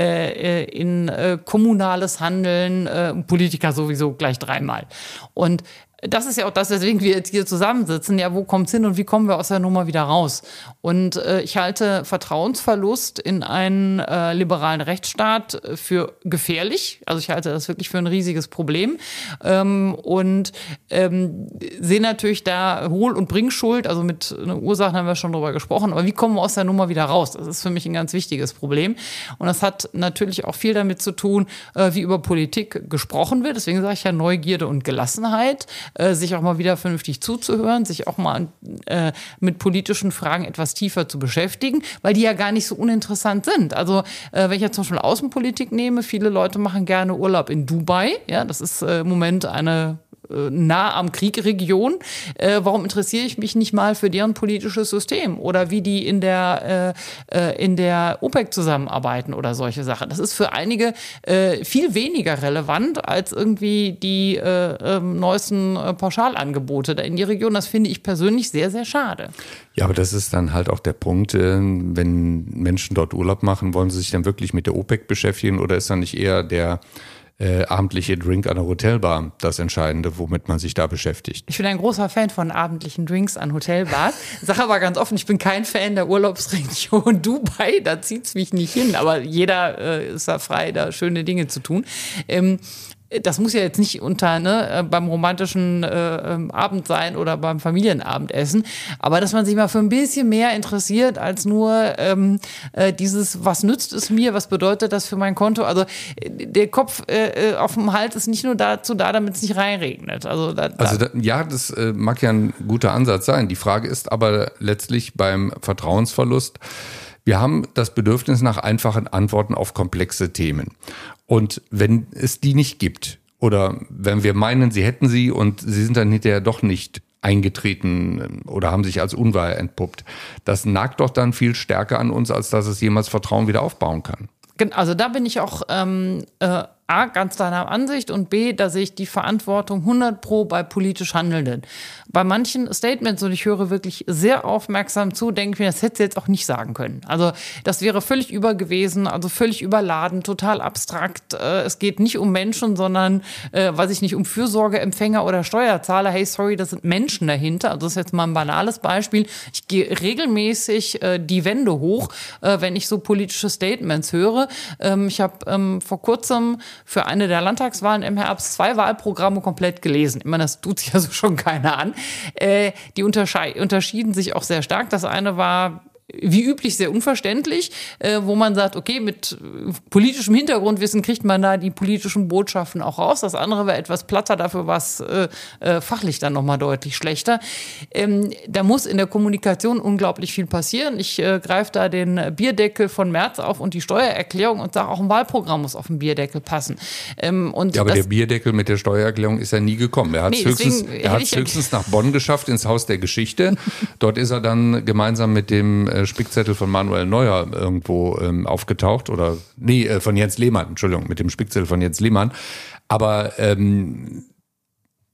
äh, in äh, kommunales Handeln, äh, Politiker sowieso gleich dreimal. Und das ist ja auch das, weswegen wir jetzt hier zusammensitzen. Ja, wo kommt's hin und wie kommen wir aus der Nummer wieder raus? Und äh, ich halte Vertrauensverlust in einen äh, liberalen Rechtsstaat für gefährlich. Also ich halte das wirklich für ein riesiges Problem. Ähm, und ähm, sehe natürlich da Hohl- und Bringschuld. Also mit ne, Ursachen haben wir schon drüber gesprochen. Aber wie kommen wir aus der Nummer wieder raus? Das ist für mich ein ganz wichtiges Problem. Und das hat natürlich auch viel damit zu tun, äh, wie über Politik gesprochen wird. Deswegen sage ich ja Neugierde und Gelassenheit. Sich auch mal wieder vernünftig zuzuhören, sich auch mal äh, mit politischen Fragen etwas tiefer zu beschäftigen, weil die ja gar nicht so uninteressant sind. Also äh, wenn ich jetzt zum Beispiel Außenpolitik nehme, viele Leute machen gerne Urlaub in Dubai. Ja, das ist äh, im Moment eine nah am Krieg-Region. Äh, warum interessiere ich mich nicht mal für deren politisches System oder wie die in der, äh, in der OPEC zusammenarbeiten oder solche Sachen? Das ist für einige äh, viel weniger relevant als irgendwie die äh, äh, neuesten äh, Pauschalangebote da in die Region. Das finde ich persönlich sehr, sehr schade. Ja, aber das ist dann halt auch der Punkt, äh, wenn Menschen dort Urlaub machen, wollen sie sich dann wirklich mit der OPEC beschäftigen oder ist dann nicht eher der Äh, abendliche Drink an der Hotelbar das Entscheidende, womit man sich da beschäftigt? Ich bin ein großer Fan von abendlichen Drinks an Hotelbars. Sag aber ganz offen, ich bin kein Fan der Urlaubsregion Dubai, da zieht's mich nicht hin, aber jeder äh, ist da frei, da schöne Dinge zu tun. Ähm, Das muss ja jetzt nicht unter ne, beim romantischen äh, Abend sein oder beim Familienabendessen, aber dass man sich mal für ein bisschen mehr interessiert als nur ähm, äh, dieses, was nützt es mir, was bedeutet das für mein Konto? Also der Kopf äh, auf dem Hals ist nicht nur dazu da, damit es nicht reinregnet. Also, da, da also da, ja, das äh, mag ja ein guter Ansatz sein. Die Frage ist aber letztlich beim Vertrauensverlust, wir haben das Bedürfnis nach einfachen Antworten auf komplexe Themen. Und wenn es die nicht gibt oder wenn wir meinen, sie hätten sie und sie sind dann hinterher doch nicht eingetreten oder haben sich als unwahr entpuppt, das nagt doch dann viel stärker an uns, als dass es jemals Vertrauen wieder aufbauen kann. Also da bin ich auch ähm, äh, A, ganz deiner Ansicht und B, da sehe ich die Verantwortung hundert Pro bei politisch Handelnden. Bei manchen Statements, und ich höre wirklich sehr aufmerksam zu, denke ich mir, das hätte sie jetzt auch nicht sagen können. Also das wäre völlig über gewesen, also völlig überladen, total abstrakt. Äh, es geht nicht um Menschen, sondern, äh, weiß ich nicht, um Fürsorgeempfänger oder Steuerzahler. Hey, sorry, das sind Menschen dahinter. Also das ist jetzt mal ein banales Beispiel. Ich gehe regelmäßig äh, die Wände hoch, äh, wenn ich so politische Statements höre. Ähm, ich habe ähm, vor kurzem für eine der Landtagswahlen im Herbst zwei Wahlprogramme komplett gelesen. Ich meine, das tut sich also schon keiner an. Äh, die untersche- unterschieden sich auch sehr stark. Das eine war wie üblich sehr unverständlich, äh, wo man sagt, okay, mit politischem Hintergrundwissen kriegt man da die politischen Botschaften auch raus. Das andere war etwas platter, dafür war es äh, äh, fachlich dann nochmal deutlich schlechter. Ähm, da muss in der Kommunikation unglaublich viel passieren. Ich äh, greife da den Bierdeckel von Merz auf und die Steuererklärung und sage, auch ein Wahlprogramm muss auf den Bierdeckel passen. Ähm, und ja, aber das, der Bierdeckel mit der Steuererklärung ist ja nie gekommen. Er hat es nee, höchstens, er hat's höchstens nach Bonn geschafft, ins Haus der Geschichte. Dort ist er dann gemeinsam mit dem Spickzettel von Manuel Neuer irgendwo ähm, aufgetaucht oder nee, äh, von Jens Lehmann, Entschuldigung, mit dem Spickzettel von Jens Lehmann. Aber ähm,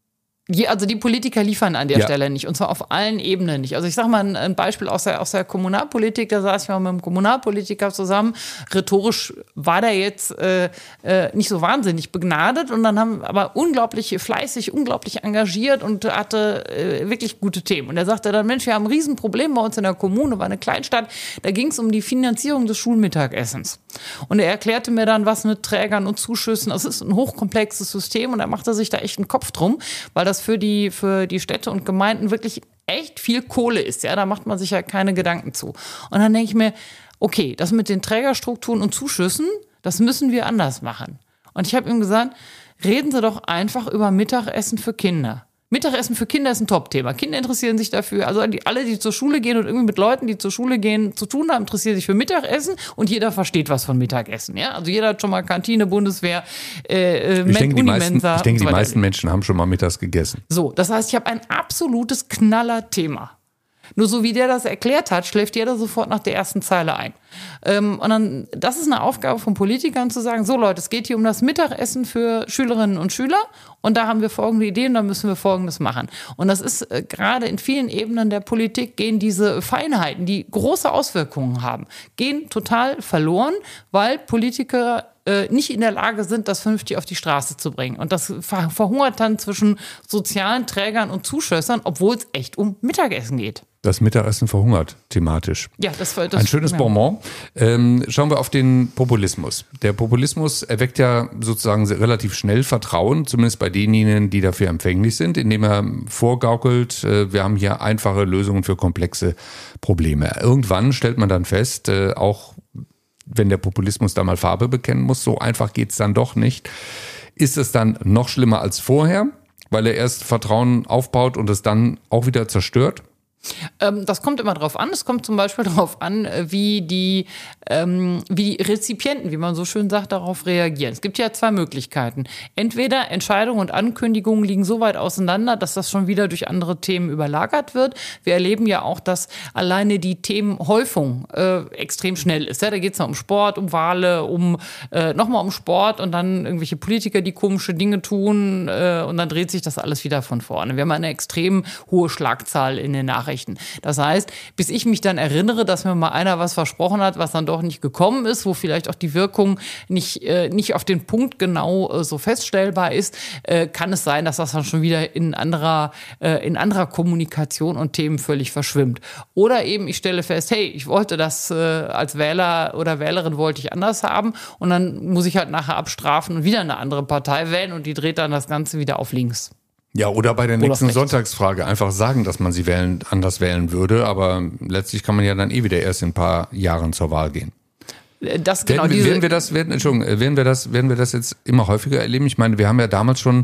Die, also die Politiker liefern an der Ja. Stelle nicht, und zwar auf allen Ebenen nicht. Also ich sage mal ein, ein Beispiel aus der, aus der Kommunalpolitik, da saß ich mal mit einem Kommunalpolitiker zusammen. Rhetorisch war der jetzt äh, äh, nicht so wahnsinnig begnadet, und dann haben aber unglaublich fleißig, unglaublich engagiert und hatte äh, wirklich gute Themen. Und er sagte dann, Mensch, wir haben ein Riesenproblem bei uns in der Kommune, war eine Kleinstadt, da ging es um die Finanzierung des Schulmittagessens. Und er erklärte mir dann, was mit Trägern und Zuschüssen, das ist ein hochkomplexes System, und er machte sich da echt einen Kopf drum, weil das für die, für die Städte und Gemeinden wirklich echt viel Kohle ist. Ja, da macht man sich ja keine Gedanken zu. Und dann denke ich mir, okay, das mit den Trägerstrukturen und Zuschüssen, das müssen wir anders machen. Und ich habe ihm gesagt, reden Sie doch einfach über Mittagessen für Kinder. Mittagessen für Kinder ist ein Top-Thema. Kinder interessieren sich dafür. Also die, alle, die zur Schule gehen und irgendwie mit Leuten, die zur Schule gehen, zu tun haben, interessieren sich für Mittagessen, und jeder versteht was von Mittagessen. Ja? Also jeder hat schon mal Kantine, Bundeswehr, äh, Ich denke, die meisten, Unimensa ich denke, und so die weiter. meisten Menschen haben schon mal mittags gegessen. So, das heißt, ich habe ein absolutes Knaller-Thema. Nur so wie der das erklärt hat, schläft jeder sofort nach der ersten Zeile ein. Ähm, und dann, das ist eine Aufgabe von Politikern zu sagen, so Leute, es geht hier um das Mittagessen für Schülerinnen und Schüler, und da haben wir folgende Ideen, da müssen wir Folgendes machen. Und das ist äh, gerade in vielen Ebenen der Politik, gehen diese Feinheiten, die große Auswirkungen haben, gehen total verloren, weil Politiker äh, nicht in der Lage sind, das vernünftig auf die Straße zu bringen. Und das ver- verhungert dann zwischen sozialen Trägern und Zuschössern, obwohl es echt um Mittagessen geht. Das Mittagessen verhungert thematisch. Ja, das, das Ein schönes ja. Bonbon. Ähm, schauen wir auf den Populismus. Der Populismus erweckt ja sozusagen sehr- relativ schnell Vertrauen, zumindest bei denjenigen, die dafür empfänglich sind, indem er vorgaukelt, äh, wir haben hier einfache Lösungen für komplexe Probleme. Irgendwann stellt man dann fest, äh, auch wenn der Populismus da mal Farbe bekennen muss, so einfach geht's dann doch nicht. Ist es dann noch schlimmer als vorher, weil er erst Vertrauen aufbaut und es dann auch wieder zerstört? Ähm, das kommt immer drauf an. Es kommt zum Beispiel darauf an, wie die, ähm, wie die Rezipienten, wie man so schön sagt, darauf reagieren. Es gibt ja zwei Möglichkeiten. Entweder Entscheidungen und Ankündigungen liegen so weit auseinander, dass das schon wieder durch andere Themen überlagert wird. Wir erleben ja auch, dass alleine die Themenhäufung äh, extrem schnell ist. Ja, da geht es um Sport, um Wahlen, um äh, nochmal um Sport und dann irgendwelche Politiker, die komische Dinge tun, äh, und dann dreht sich das alles wieder von vorne. Wir haben eine extrem hohe Schlagzahl in den Nachrichten. Das heißt, bis ich mich dann erinnere, dass mir mal einer was versprochen hat, was dann doch nicht gekommen ist, wo vielleicht auch die Wirkung nicht, äh, nicht auf den Punkt genau äh, so feststellbar ist, äh, kann es sein, dass das dann schon wieder in anderer, äh, in anderer Kommunikation und Themen völlig verschwimmt. Oder eben ich stelle fest, hey, ich wollte das äh, als Wähler oder Wählerin wollte ich anders haben, und dann muss ich halt nachher abstrafen und wieder eine andere Partei wählen, und die dreht dann das Ganze wieder auf links. Ja, oder bei der Oder nächsten rechts. Sonntagsfrage einfach sagen, dass man sie wählen, anders wählen würde, aber letztlich kann man ja dann eh wieder erst in ein paar Jahren zur Wahl gehen. Das, genau, werden, diese, werden wir das, werden, Entschuldigung, werden wir das, werden wir das jetzt immer häufiger erleben? Ich meine, wir haben ja damals schon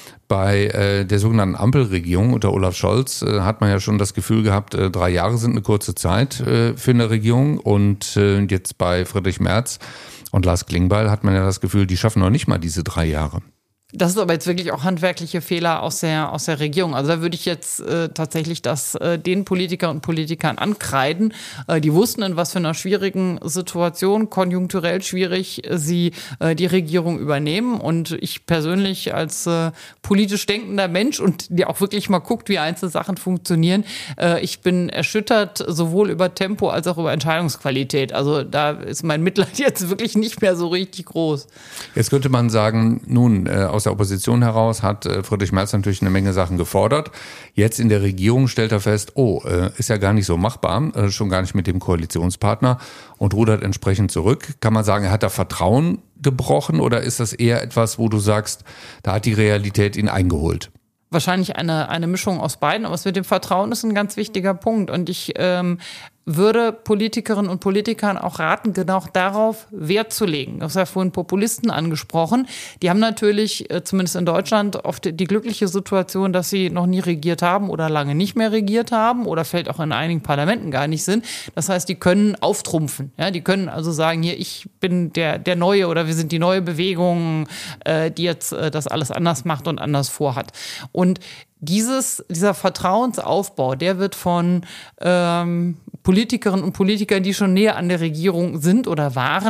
bei äh, der sogenannten Ampelregierung unter Olaf Scholz äh, hat man ja schon das Gefühl gehabt, äh, drei Jahre sind eine kurze Zeit äh, für eine Regierung, und äh, jetzt bei Friedrich Merz und Lars Klingbeil hat man ja das Gefühl, die schaffen noch nicht mal diese drei Jahre. Das ist aber jetzt wirklich auch handwerkliche Fehler aus der, aus der Regierung. Also da würde ich jetzt äh, tatsächlich das äh, den Politikern und Politikern ankreiden. Äh, die wussten, in was für einer schwierigen Situation, konjunkturell schwierig, äh, sie äh, die Regierung übernehmen. Und ich persönlich als äh, politisch denkender Mensch, und der auch wirklich mal guckt, wie einzelne Sachen funktionieren, äh, ich bin erschüttert sowohl über Tempo als auch über Entscheidungsqualität. Also da ist mein Mitleid jetzt wirklich nicht mehr so richtig groß. Jetzt könnte man sagen, nun, äh, aus der Opposition heraus hat äh, Friedrich Merz natürlich eine Menge Sachen gefordert. Jetzt in der Regierung stellt er fest, oh, äh, ist ja gar nicht so machbar, äh, schon gar nicht mit dem Koalitionspartner, und rudert entsprechend zurück. Kann man sagen, er hat da Vertrauen gebrochen, oder ist das eher etwas, wo du sagst, da hat die Realität ihn eingeholt? Wahrscheinlich eine, eine Mischung aus beiden, aber es mit dem Vertrauen ist ein ganz wichtiger Punkt. Und ich ähm, würde Politikerinnen und Politikern auch raten, genau darauf Wert zu legen. Du hast ja vorhin Populisten angesprochen. Die haben natürlich, äh, zumindest in Deutschland, oft die glückliche Situation, dass sie noch nie regiert haben oder lange nicht mehr regiert haben oder vielleicht auch in einigen Parlamenten gar nicht sind. Das heißt, die können auftrumpfen. Ja? Die können also sagen, hier, ich bin der, der Neue, oder wir sind die neue Bewegung, äh, die jetzt äh, das alles anders macht und anders vorhat. Und Dieses, dieser Vertrauensaufbau, der wird von ähm, Politikerinnen und Politikern, die schon näher an der Regierung sind oder waren,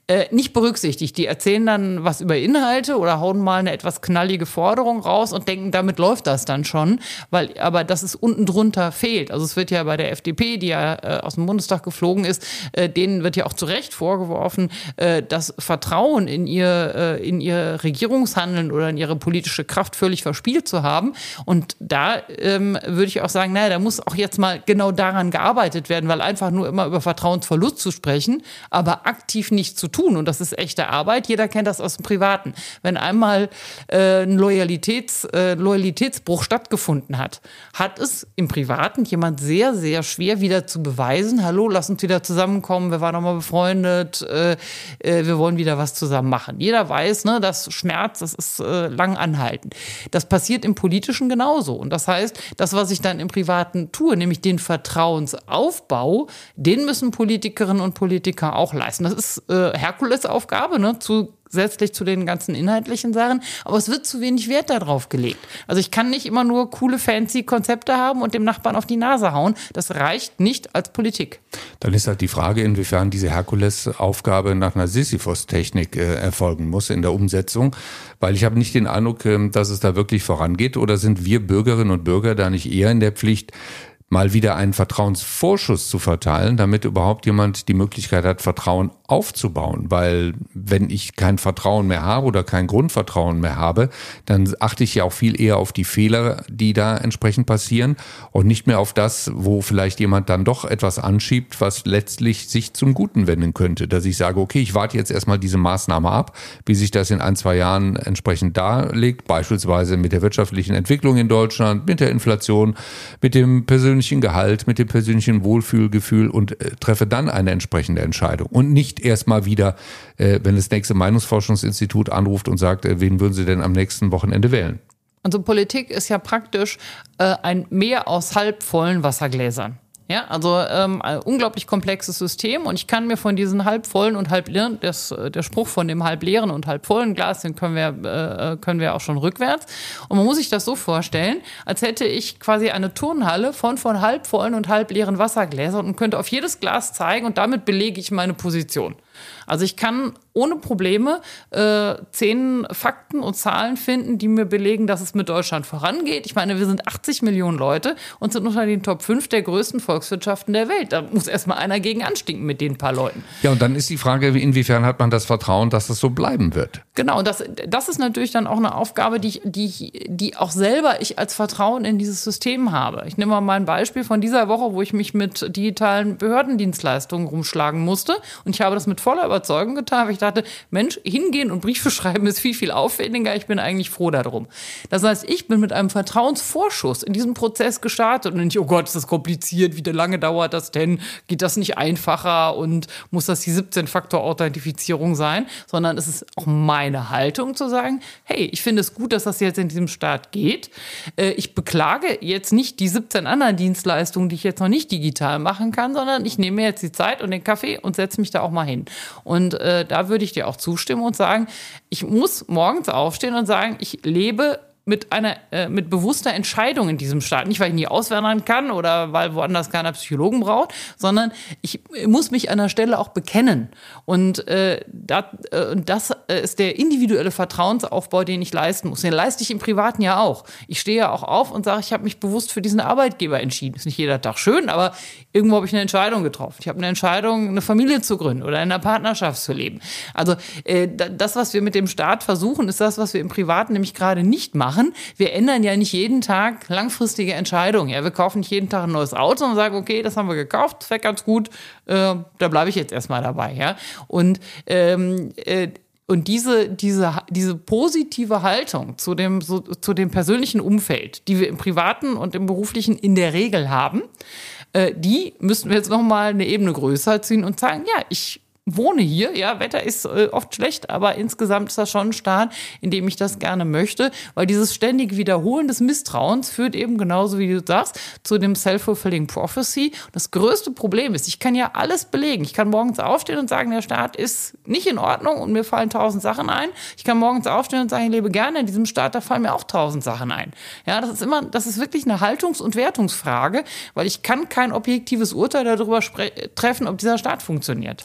äh, nicht berücksichtigt. Die erzählen dann was über Inhalte oder hauen mal eine etwas knallige Forderung raus und denken, damit läuft das dann schon, weil aber dass es unten drunter fehlt. Also es wird ja bei der F D P, die ja äh, aus dem Bundestag geflogen ist, äh, denen wird ja auch zu Recht vorgeworfen, äh, dass Vertrauen in ihr, äh, in ihr Regierungshandeln oder in ihre politische Kraft völlig verspielt zu haben. Und da ähm, würde ich auch sagen, naja, da muss auch jetzt mal genau daran gearbeitet werden, weil einfach nur immer über Vertrauensverlust zu sprechen, aber aktiv nicht zu tun. Und das ist echte Arbeit. Jeder kennt das aus dem Privaten. Wenn einmal äh, ein Loyalitäts, äh, Loyalitätsbruch stattgefunden hat, hat es im Privaten jemand sehr, sehr schwer wieder zu beweisen, hallo, lass uns wieder zusammenkommen, wir waren noch mal befreundet, äh, äh, wir wollen wieder was zusammen machen. Jeder weiß, ne, das Schmerz, das ist äh, lang anhaltend. Das passiert im Politischen genauso. Und das heißt, das, was ich dann im Privaten tue, nämlich den Vertrauensaufbau, den müssen Politikerinnen und Politiker auch leisten. Das ist äh, Herkulesaufgabe, ne, zusätzlich zu den ganzen inhaltlichen Sachen, aber es wird zu wenig Wert darauf gelegt. Also ich kann nicht immer nur coole, fancy Konzepte haben und dem Nachbarn auf die Nase hauen. Das reicht nicht als Politik. Dann ist halt die Frage, inwiefern diese Herkulesaufgabe nach einer Sisyphos-Technik äh, erfolgen muss in der Umsetzung, weil ich habe nicht den Eindruck, äh, dass es da wirklich vorangeht. Oder sind wir Bürgerinnen und Bürger da nicht eher in der Pflicht, mal wieder einen Vertrauensvorschuss zu verteilen, damit überhaupt jemand die Möglichkeit hat, Vertrauen aufzubauen. Weil wenn ich kein Vertrauen mehr habe oder kein Grundvertrauen mehr habe, dann achte ich ja auch viel eher auf die Fehler, die da entsprechend passieren und nicht mehr auf das, wo vielleicht jemand dann doch etwas anschiebt, was letztlich sich zum Guten wenden könnte. Dass ich sage, okay, ich warte jetzt erstmal diese Maßnahme ab, wie sich das in ein, zwei Jahren entsprechend darlegt, beispielsweise mit der wirtschaftlichen Entwicklung in Deutschland, mit der Inflation, mit dem persönlichen Gehalt, mit dem persönlichen Wohlfühlgefühl und äh, treffe dann eine entsprechende Entscheidung. Und nicht erstmal wieder, äh, wenn das nächste Meinungsforschungsinstitut anruft und sagt, äh, wen würden Sie denn am nächsten Wochenende wählen? Also Politik ist ja praktisch äh, ein Meer aus halbvollen Wassergläsern. Ja, also ähm, ein unglaublich komplexes System und ich kann mir von diesen halbvollen und halbleeren, das, der Spruch von dem halbleeren und halbvollen Glas, den können wir, äh, können wir auch schon rückwärts. Und man muss sich das so vorstellen, als hätte ich quasi eine Turnhalle von, von halbvollen und halbleeren Wassergläsern und könnte auf jedes Glas zeigen und damit belege ich meine Position. Also ich kann ohne Probleme äh, zehn Fakten und Zahlen finden, die mir belegen, dass es mit Deutschland vorangeht. Ich meine, wir sind achtzig Millionen Leute und sind unter den Top fünf der größten Volkswirtschaften der Welt. Da muss erstmal einer gegen anstinken mit den paar Leuten. Ja, und dann ist die Frage, inwiefern hat man das Vertrauen, dass das so bleiben wird? Genau, und das, das ist natürlich dann auch eine Aufgabe, die, ich, die, die auch selber ich als Vertrauen in dieses System habe. Ich nehme mal ein Beispiel von dieser Woche, wo ich mich mit digitalen Behördendienstleistungen rumschlagen musste. Und ich habe das mit voller Überzeugung getan, weil ich dachte, Mensch, hingehen und Briefe schreiben ist viel, viel aufwendiger. Ich bin eigentlich froh darum. Das heißt, ich bin mit einem Vertrauensvorschuss in diesem Prozess gestartet und nicht, oh Gott, ist das kompliziert, wie lange dauert das denn? Geht das nicht einfacher und muss das die siebzehn-Faktor-Authentifizierung sein? Sondern es ist auch meine Haltung zu sagen, hey, ich finde es gut, dass das jetzt in diesem Staat geht. Ich beklage jetzt nicht die siebzehn anderen Dienstleistungen, die ich jetzt noch nicht digital machen kann, sondern ich nehme mir jetzt die Zeit und den Kaffee und setze mich da auch mal hin. Und äh, da würde ich dir auch zustimmen und sagen, ich muss morgens aufstehen und sagen, ich lebe mit einer äh, mit bewusster Entscheidung in diesem Staat. Nicht, weil ich nie auswandern kann oder weil woanders keiner Psychologen braucht, sondern ich muss mich an der Stelle auch bekennen. Und äh, dat, äh, das ist der individuelle Vertrauensaufbau, den ich leisten muss. Den leiste ich im Privaten ja auch. Ich stehe ja auch auf und sage, ich habe mich bewusst für diesen Arbeitgeber entschieden. Ist nicht jeder Tag schön, aber irgendwo habe ich eine Entscheidung getroffen. Ich habe eine Entscheidung, eine Familie zu gründen oder in einer Partnerschaft zu leben. Also äh, das, was wir mit dem Staat versuchen, ist das, was wir im Privaten nämlich gerade nicht machen. Wir ändern ja nicht jeden Tag langfristige Entscheidungen. Ja, wir kaufen nicht jeden Tag ein neues Auto und sagen, okay, das haben wir gekauft, das fährt ganz gut, äh, da bleibe ich jetzt erstmal dabei. Ja? Und ähm, äh, Und diese, diese, diese positive Haltung zu dem, so, zu dem persönlichen Umfeld, die wir im Privaten und im Beruflichen in der Regel haben, äh, die müssten wir jetzt nochmal eine Ebene größer ziehen und sagen, ja, ich wohne hier, ja, Wetter ist äh, oft schlecht, aber insgesamt ist das schon ein Staat, in dem ich das gerne möchte, weil dieses ständige Wiederholen des Misstrauens führt eben genauso, wie du sagst, zu dem self-fulfilling prophecy. Das größte Problem ist, ich kann ja alles belegen. Ich kann morgens aufstehen und sagen, der Staat ist nicht in Ordnung und mir fallen tausend Sachen ein. Ich kann morgens aufstehen und sagen, ich lebe gerne in diesem Staat, da fallen mir auch tausend Sachen ein. Ja, das ist immer, das ist wirklich eine Haltungs- und Wertungsfrage, weil ich kann kein objektives Urteil darüber spre- treffen, ob dieser Staat funktioniert. Also mehr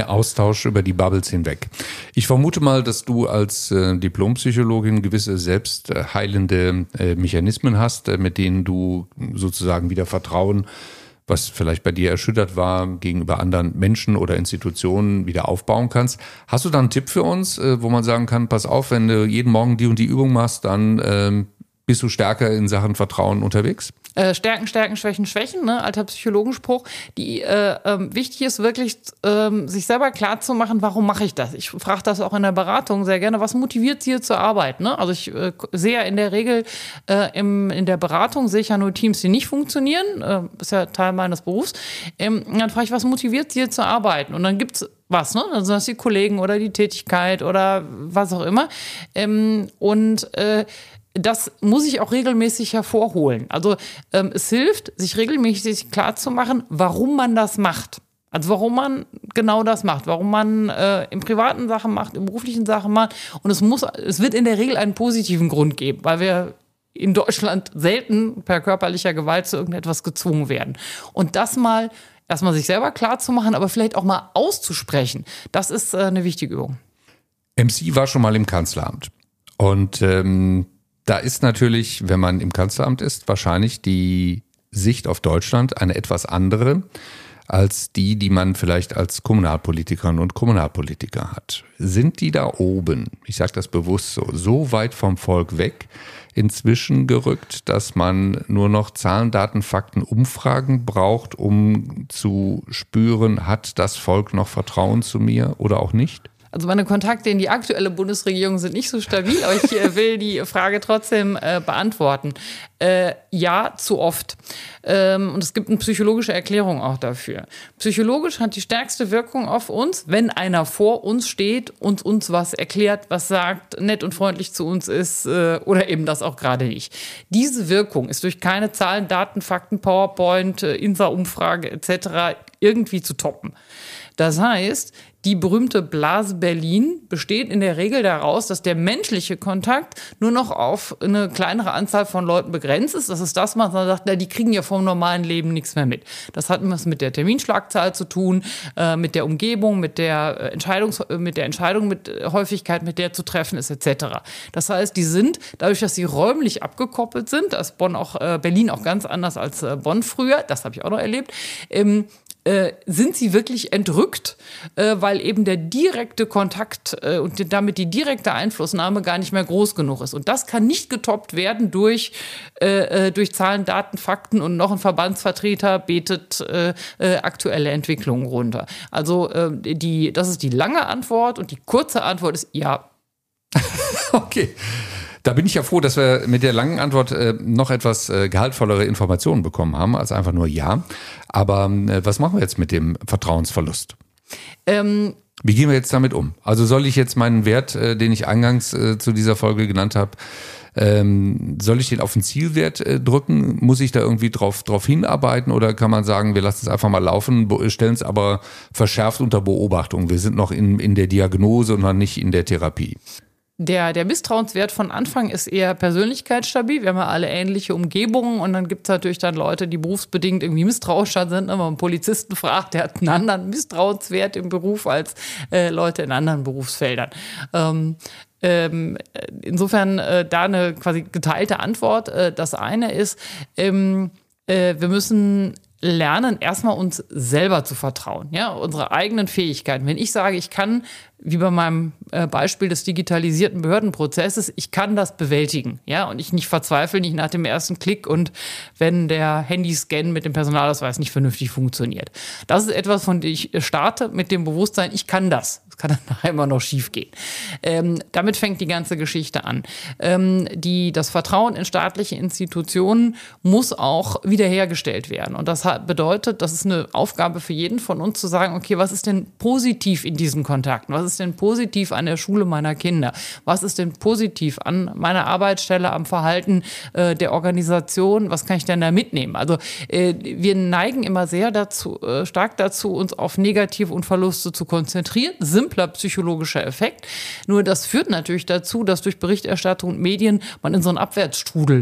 Austausch über die Bubbles hinweg. Ich vermute mal, dass du als äh, Diplompsychologin gewisse selbstheilende äh, Mechanismen hast, äh, mit denen du sozusagen wieder Vertrauen, was vielleicht bei dir erschüttert war, gegenüber anderen Menschen oder Institutionen wieder aufbauen kannst. Hast du da einen Tipp für uns, äh, wo man sagen kann, pass auf, wenn du jeden Morgen die und die Übung machst, dann ähm, bist du stärker in Sachen Vertrauen unterwegs? Äh, Stärken, Stärken, Schwächen, Schwächen, ne? Alter Psychologenspruch. Die, äh, ähm, wichtig ist wirklich, ähm, sich selber klar zu machen, warum mache ich das? Ich frage das auch in der Beratung sehr gerne, was motiviert Sie hier zur Arbeit? Ne? Also ich äh, sehe ja in der Regel, äh, im, in der Beratung sehe ich ja nur Teams, die nicht funktionieren, äh, ist ja Teil meines Berufs. Ähm, dann frage ich, was motiviert Sie hier zu arbeiten? Und dann gibt's was, ne? Also das die Kollegen oder die Tätigkeit oder was auch immer. Ähm, und äh, das muss ich auch regelmäßig hervorholen. Also ähm, es hilft, sich regelmäßig klarzumachen, warum man das macht. Also warum man genau das macht, warum man äh, im privaten Sachen macht, im beruflichen Sachen macht. Und es muss, es wird in der Regel einen positiven Grund geben, weil wir in Deutschland selten per körperlicher Gewalt zu irgendetwas gezwungen werden. Und das mal erstmal sich selber klar zu machen, aber vielleicht auch mal auszusprechen, das ist äh, eine wichtige Übung. M C war schon mal im Kanzleramt. Und ähm, da ist natürlich, wenn man im Kanzleramt ist, wahrscheinlich die Sicht auf Deutschland eine etwas andere als die, die man vielleicht als Kommunalpolitikerinnen und Kommunalpolitiker hat. Sind die da oben, ich sage das bewusst so, so weit vom Volk weg inzwischen gerückt, dass man nur noch Zahlen, Daten, Fakten, Umfragen braucht, um zu spüren, hat das Volk noch Vertrauen zu mir oder auch nicht? Also meine Kontakte in die aktuelle Bundesregierung sind nicht so stabil, aber ich äh, will die Frage trotzdem äh, beantworten. Äh, ja, zu oft. Ähm, und es gibt eine psychologische Erklärung auch dafür. Psychologisch hat die stärkste Wirkung auf uns, wenn einer vor uns steht und uns was erklärt, was sagt, nett und freundlich zu uns ist äh, oder eben das auch gerade nicht. Diese Wirkung ist durch keine Zahlen, Daten, Fakten, PowerPoint, äh, Insa-Umfrage et cetera irgendwie zu toppen. Das heißt, die berühmte Blase Berlin besteht in der Regel daraus, dass der menschliche Kontakt nur noch auf eine kleinere Anzahl von Leuten begrenzt ist. Das ist das, was man sagt, na, die kriegen ja vom normalen Leben nichts mehr mit. Das hat was mit der Terminschlagzahl zu tun, äh, mit der Umgebung, mit der, Entscheidungs- mit der Entscheidung, mit Häufigkeit, mit der zu treffen ist et cetera. Das heißt, die sind, dadurch, dass sie räumlich abgekoppelt sind, da ist Bonn auch, äh, Berlin auch ganz anders als äh, Bonn früher, das habe ich auch noch erlebt, ähm, Äh, sind sie wirklich entrückt, äh, weil eben der direkte Kontakt äh, und damit die direkte Einflussnahme gar nicht mehr groß genug ist. Und das kann nicht getoppt werden durch, äh, durch Zahlen, Daten, Fakten und noch ein Verbandsvertreter betet äh, äh, aktuelle Entwicklungen runter. Also äh, die, das ist die lange Antwort und die kurze Antwort ist ja. Okay. Da bin ich ja froh, dass wir mit der langen Antwort äh, noch etwas äh, gehaltvollere Informationen bekommen haben, als einfach nur Ja. Aber äh, was machen wir jetzt mit dem Vertrauensverlust? Ähm, Wie gehen wir jetzt damit um? Also soll ich jetzt meinen Wert, äh, den ich eingangs äh, zu dieser Folge genannt habe, ähm, soll ich den auf den Zielwert äh, drücken? Muss ich da irgendwie drauf, drauf hinarbeiten? Oder kann man sagen, wir lassen es einfach mal laufen, stellen es aber verschärft unter Beobachtung? Wir sind noch in, in der Diagnose und noch nicht in der Therapie. Der, der Misstrauenswert von Anfang ist eher persönlichkeitsstabil. Wir haben ja alle ähnliche Umgebungen und dann gibt es natürlich dann Leute, die berufsbedingt irgendwie misstrauischer sind. Wenn man einen Polizisten fragt, der hat einen anderen Misstrauenswert im Beruf als äh, Leute in anderen Berufsfeldern. Ähm, ähm, insofern äh, da eine quasi geteilte Antwort. Äh, das eine ist, ähm, äh, wir müssen lernen, erstmal uns selber zu vertrauen, ja, unsere eigenen Fähigkeiten. Wenn ich sage, ich kann, wie bei meinem äh, Beispiel des digitalisierten Behördenprozesses, ich kann das bewältigen, ja, und ich nicht verzweifle, nicht nach dem ersten Klick und wenn der Handyscan mit dem Personalausweis nicht vernünftig funktioniert. Das ist etwas, von dem ich starte mit dem Bewusstsein, ich kann das. Das kann dann nachher immer noch schief gehen. Ähm, damit fängt die ganze Geschichte an. Ähm, die, das Vertrauen in staatliche Institutionen muss auch wiederhergestellt werden. Und das hat, bedeutet, das ist eine Aufgabe für jeden von uns zu sagen, okay, was ist denn positiv in diesen Kontakten? Was ist denn positiv an der Schule meiner Kinder? Was ist denn positiv an meiner Arbeitsstelle, am Verhalten äh, der Organisation? Was kann ich denn da mitnehmen? Also äh, wir neigen immer sehr dazu, äh, stark dazu, uns auf Negative und Verluste zu konzentrieren. Simpler psychologischer Effekt. Nur das führt natürlich dazu, dass durch Berichterstattung und Medien man in so einen Abwärtsstrudel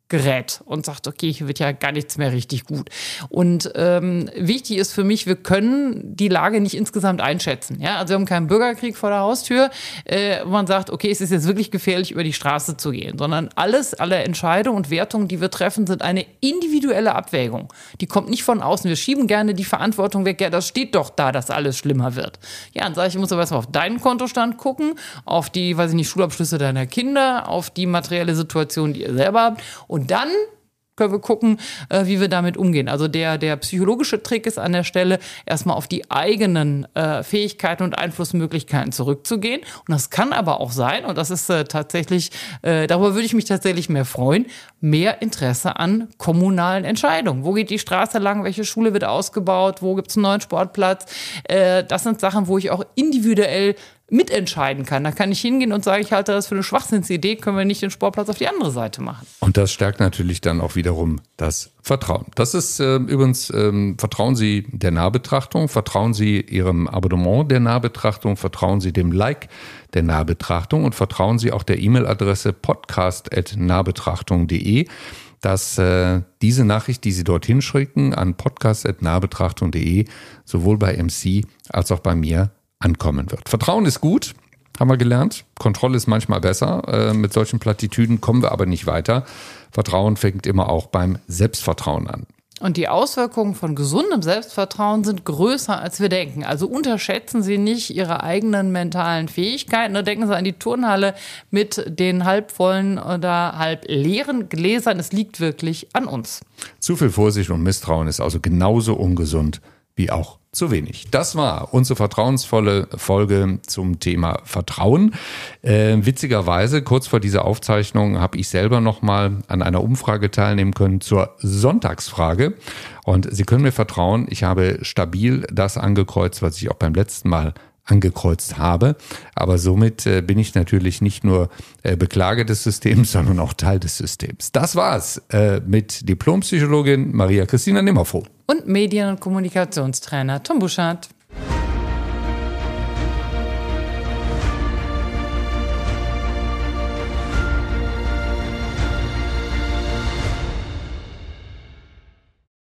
gerät und sagt, okay, hier wird ja gar nichts mehr richtig gut. Und ähm, wichtig ist für mich, wir können die Lage nicht insgesamt einschätzen. Ja? Also wir haben keinen Bürgerkrieg vor der Haustür, äh, wo man sagt, okay, es ist jetzt wirklich gefährlich, über die Straße zu gehen, sondern alles, alle Entscheidungen und Wertungen, die wir treffen, sind eine individuelle Abwägung. Die kommt nicht von außen. Wir schieben gerne die Verantwortung weg. Ja, das steht doch da, dass alles schlimmer wird. Ja, dann sage ich, ich muss aber erstmal auf deinen Kontostand gucken, auf die, weiß ich nicht, Schulabschlüsse deiner Kinder, auf die materielle Situation, die ihr selber habt. Und dann können wir gucken, äh, wie wir damit umgehen. Also der, der psychologische Trick ist an der Stelle, erstmal auf die eigenen äh, Fähigkeiten und Einflussmöglichkeiten zurückzugehen. Und das kann aber auch sein, und das ist äh, tatsächlich, äh, darüber würde ich mich tatsächlich mehr freuen, mehr Interesse an kommunalen Entscheidungen. Wo geht die Straße lang? Welche Schule wird ausgebaut? Wo gibt es einen neuen Sportplatz? Äh, das sind Sachen, wo ich auch individuell mitentscheiden kann. Da kann ich hingehen und sagen, ich halte das für eine Schwachsinnsidee, können wir nicht den Sportplatz auf die andere Seite machen. Und das stärkt natürlich dann auch wiederum das Vertrauen. Das ist äh, übrigens, ähm, vertrauen Sie der Nahbetrachtung, vertrauen Sie Ihrem Abonnement der Nahbetrachtung, vertrauen Sie dem Like der Nahbetrachtung und vertrauen Sie auch der E-Mail-Adresse podcast at nahbetrachtung punkt de, dass äh, diese Nachricht, die Sie dorthin schicken, an podcast at nahbetrachtung punkt de, sowohl bei M C als auch bei mir ankommen wird. Vertrauen ist gut, haben wir gelernt. Kontrolle ist manchmal besser. Äh, mit solchen Plattitüden kommen wir aber nicht weiter. Vertrauen fängt immer auch beim Selbstvertrauen an. Und die Auswirkungen von gesundem Selbstvertrauen sind größer, als wir denken. Also unterschätzen Sie nicht Ihre eigenen mentalen Fähigkeiten. Nur denken Sie an die Turnhalle mit den halbvollen oder halb leeren Gläsern. Es liegt wirklich an uns. Zu viel Vorsicht und Misstrauen ist also genauso ungesund wie auch zu wenig. Das war unsere vertrauensvolle Folge zum Thema Vertrauen. Äh, witzigerweise, kurz vor dieser Aufzeichnung habe ich selber nochmal an einer Umfrage teilnehmen können zur Sonntagsfrage. Und Sie können mir vertrauen, ich habe stabil das angekreuzt, was ich auch beim letzten Mal angekreuzt habe. Aber somit äh, bin ich natürlich nicht nur äh, Beklage des Systems, sondern auch Teil des Systems. Das war's äh, mit Diplompsychologin Maria Christina Nimmervoh. Und Medien- und Kommunikationstrainer Tom Buschardt.